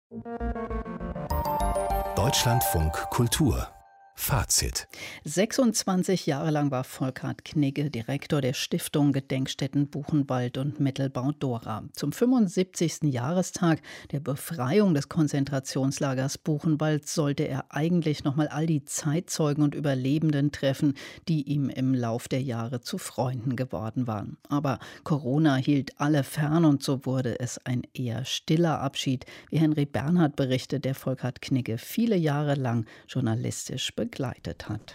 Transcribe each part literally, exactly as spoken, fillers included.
Deutschlandfunk Kultur Fazit. sechsundzwanzig Jahre lang war Volkart Knigge Direktor der Stiftung Gedenkstätten Buchenwald und Mittelbau-Dora. Zum fünfundsiebzigsten Jahrestag der Befreiung des Konzentrationslagers Buchenwald sollte er eigentlich noch mal all die Zeitzeugen und Überlebenden treffen, die ihm im Lauf der Jahre zu Freunden geworden waren. Aber Corona hielt alle fern und so wurde es ein eher stiller Abschied, wie Henry Bernhard berichtet, der Volkart Knigge viele Jahre lang journalistisch begleitet. begleitet hat.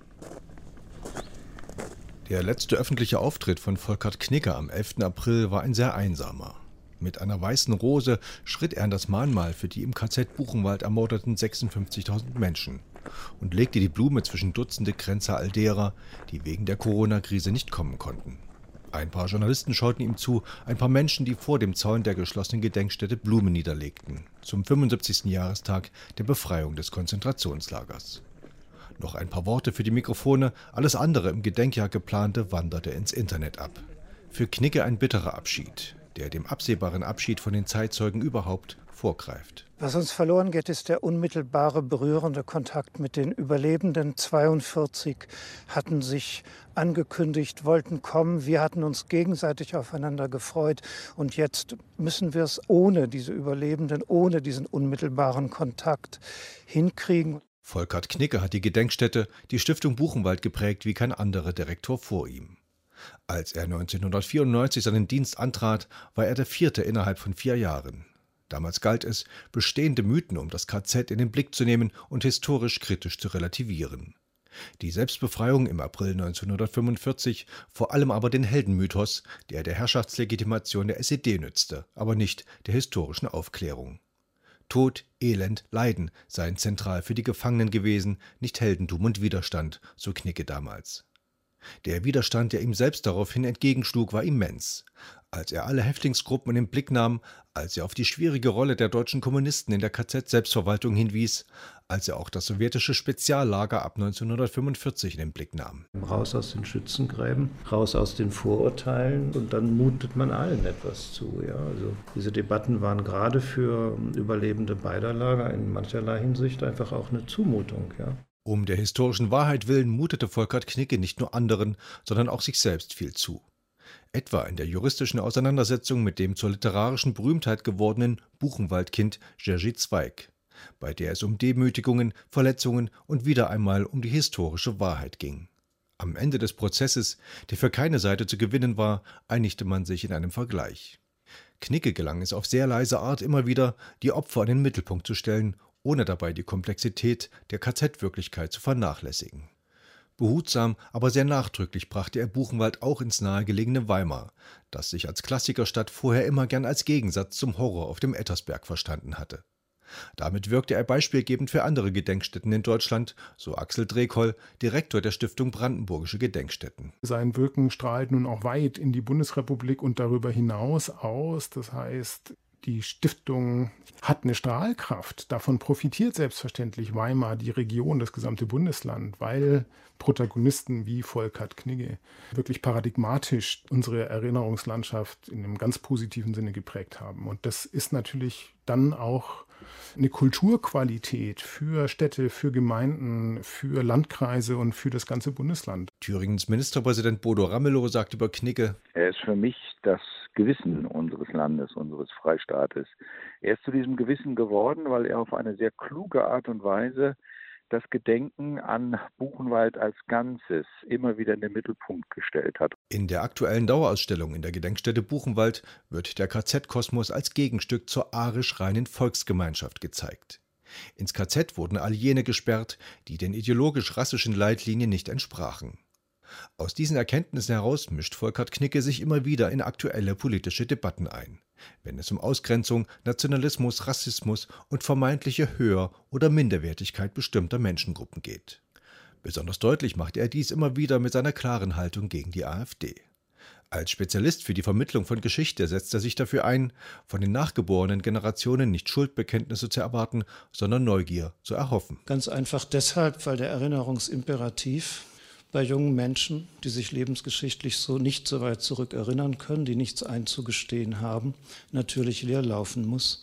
Der letzte öffentliche Auftritt von Volkart Knigge am elften April war ein sehr einsamer. Mit einer weißen Rose schritt er an das Mahnmal für die im K Z Buchenwald ermordeten sechsundfünfzigtausend Menschen und legte die Blume zwischen Dutzende Kränze all derer, die wegen der Corona-Krise nicht kommen konnten. Ein paar Journalisten schauten ihm zu, ein paar Menschen, die vor dem Zaun der geschlossenen Gedenkstätte Blumen niederlegten, zum fünfundsiebzigsten Jahrestag der Befreiung des Konzentrationslagers. Noch ein paar Worte für die Mikrofone, alles andere im Gedenkjahr geplante wanderte ins Internet ab. Für Knigge ein bitterer Abschied, der dem absehbaren Abschied von den Zeitzeugen überhaupt vorgreift. Was uns verloren geht, ist der unmittelbare, berührende Kontakt mit den Überlebenden. zweiundvierzig hatten sich angekündigt, wollten kommen. Wir hatten uns gegenseitig aufeinander gefreut. Und jetzt müssen wir es ohne diese Überlebenden, ohne diesen unmittelbaren Kontakt hinkriegen. Volkart Knigge hat die Gedenkstätte, die Stiftung Buchenwald, geprägt wie kein anderer Direktor vor ihm. Als er neunzehnhundertvierundneunzig seinen Dienst antrat, war er der vierte innerhalb von vier Jahren. Damals galt es, bestehende Mythen um das K Z in den Blick zu nehmen und historisch kritisch zu relativieren. Die Selbstbefreiung im April neunzehnhundertfünfundvierzig, vor allem aber den Heldenmythos, der der Herrschaftslegitimation der S E D nützte, aber nicht der historischen Aufklärung. Tod, Elend, Leiden seien zentral für die Gefangenen gewesen, nicht Heldentum und Widerstand, so Knigge damals. Der Widerstand, der ihm selbst daraufhin entgegenschlug, war immens. Als er alle Häftlingsgruppen in den Blick nahm, als er auf die schwierige Rolle der deutschen Kommunisten in der K Z-Selbstverwaltung hinwies, als er auch das sowjetische Speziallager ab neunzehnhundertfünfundvierzig in den Blick nahm. Raus aus den Schützengräben, raus aus den Vorurteilen und dann mutet man allen etwas zu. Ja? Also diese Debatten waren gerade für Überlebende beider Lager in mancherlei Hinsicht einfach auch eine Zumutung. Ja? Um der historischen Wahrheit willen mutete Volkart Knigge nicht nur anderen, sondern auch sich selbst viel zu. Etwa in der juristischen Auseinandersetzung mit dem zur literarischen Berühmtheit gewordenen Buchenwaldkind Jerzy Zweig, bei der es um Demütigungen, Verletzungen und wieder einmal um die historische Wahrheit ging. Am Ende des Prozesses, der für keine Seite zu gewinnen war, einigte man sich in einem Vergleich. Knigge gelang es auf sehr leise Art immer wieder, die Opfer in den Mittelpunkt zu stellen, ohne dabei die Komplexität der K Z-Wirklichkeit zu vernachlässigen. Behutsam, aber sehr nachdrücklich brachte er Buchenwald auch ins nahegelegene Weimar, das sich als Klassikerstadt vorher immer gern als Gegensatz zum Horror auf dem Ettersberg verstanden hatte. Damit wirkte er beispielgebend für andere Gedenkstätten in Deutschland, so Axel Drekoll, Direktor der Stiftung Brandenburgische Gedenkstätten. Sein Wirken strahlt nun auch weit in die Bundesrepublik und darüber hinaus aus. Das heißt, die Stiftung hat eine Strahlkraft. Davon profitiert selbstverständlich Weimar, die Region, das gesamte Bundesland, weil Protagonisten wie Volkart Knigge wirklich paradigmatisch unsere Erinnerungslandschaft in einem ganz positiven Sinne geprägt haben. Und das ist natürlich dann auch eine Kulturqualität für Städte, für Gemeinden, für Landkreise und für das ganze Bundesland. Thüringens Ministerpräsident Bodo Ramelow sagt über Knigge: Er ist für mich das Gewissen unseres Landes, unseres Freistaates. Er ist zu diesem Gewissen geworden, weil er auf eine sehr kluge Art und Weise das Gedenken an Buchenwald als Ganzes immer wieder in den Mittelpunkt gestellt hat. In der aktuellen Dauerausstellung in der Gedenkstätte Buchenwald wird der K Z-Kosmos als Gegenstück zur arisch-reinen Volksgemeinschaft gezeigt. Ins K Z wurden all jene gesperrt, die den ideologisch-rassischen Leitlinien nicht entsprachen. Aus diesen Erkenntnissen heraus mischt Volkart Knigge sich immer wieder in aktuelle politische Debatten ein, wenn es um Ausgrenzung, Nationalismus, Rassismus und vermeintliche Höher- oder Minderwertigkeit bestimmter Menschengruppen geht. Besonders deutlich macht er dies immer wieder mit seiner klaren Haltung gegen die AfD. Als Spezialist für die Vermittlung von Geschichte setzt er sich dafür ein, von den nachgeborenen Generationen nicht Schuldbekenntnisse zu erwarten, sondern Neugier zu erhoffen. Ganz einfach deshalb, weil der Erinnerungsimperativ bei jungen Menschen, die sich lebensgeschichtlich so nicht so weit zurück erinnern können, die nichts einzugestehen haben, natürlich leer laufen muss.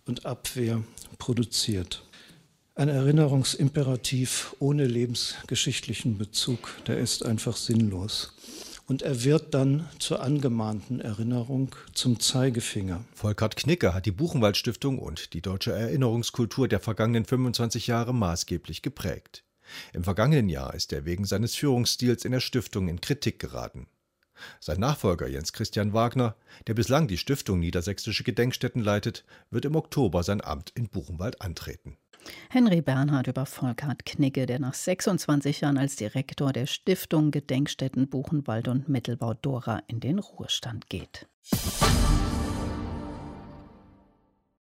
und Abwehr produziert. Ein Erinnerungsimperativ ohne lebensgeschichtlichen Bezug, der ist einfach sinnlos. Und er wird dann zur angemahnten Erinnerung, zum Zeigefinger. Volkart Knigge hat die Buchenwald-Stiftung und die deutsche Erinnerungskultur der vergangenen fünfundzwanzig Jahre maßgeblich geprägt. Im vergangenen Jahr ist er wegen seines Führungsstils in der Stiftung in Kritik geraten. Sein Nachfolger Jens Christian Wagner, der bislang die Stiftung Niedersächsische Gedenkstätten leitet, wird im Oktober sein Amt in Buchenwald antreten. Henry Bernhard über Volkart Knigge, der nach sechsundzwanzig Jahren als Direktor der Stiftung Gedenkstätten Buchenwald und Mittelbau Dora in den Ruhestand geht.